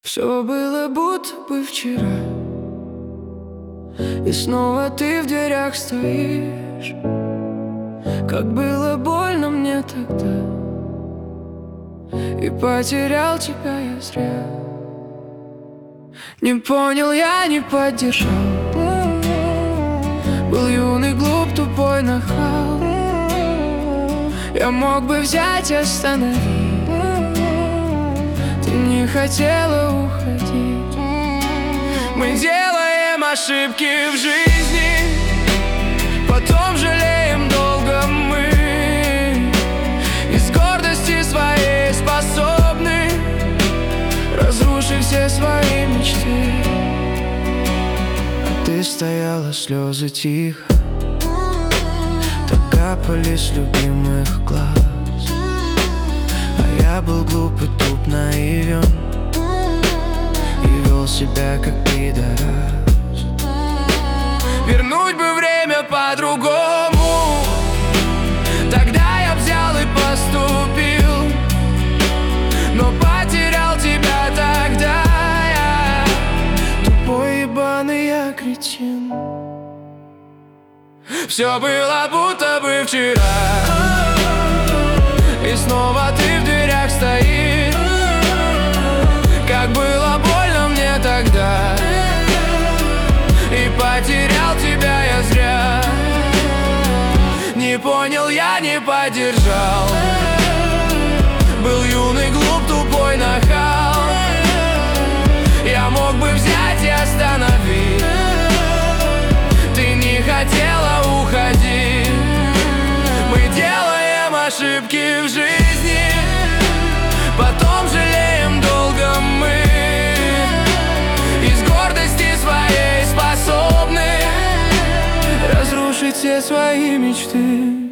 Все было будто бы вчера, и снова ты в дверях стоишь. Как было больно мне тогда, и потерял тебя я зря. Не понял я, не поддержал. Был юный, глуп, тупой нахал. Я мог бы взять и остановить. Ты не хотела уходить. Мы делаем ошибки в жизни, потом жалеем долго мы. Из гордости своей способны разрушить все свои мечты. А ты стояла, слезы тихо так капали с любимых глаз. А я был глуп и туп, наивен, и вел себя как пидорас. Вернуть бы время по-другому, тогда я взял и поступил. Но потерял тебя тогда я, тупой, ебаный я кретин. Все было будто бы вчера, и снова ты в дверях стоишь. Как было больно мне тогда, и потерял тебя я зря. Не понял я, не поддержал. Был юный, глуп, тупой нахал. Я мог бы взять и остановить. Ты не хотела уходить. Мы делаем ошибки в жизни, потом жалеем долго мы. Из гордости своей способны разрушить все свои мечты.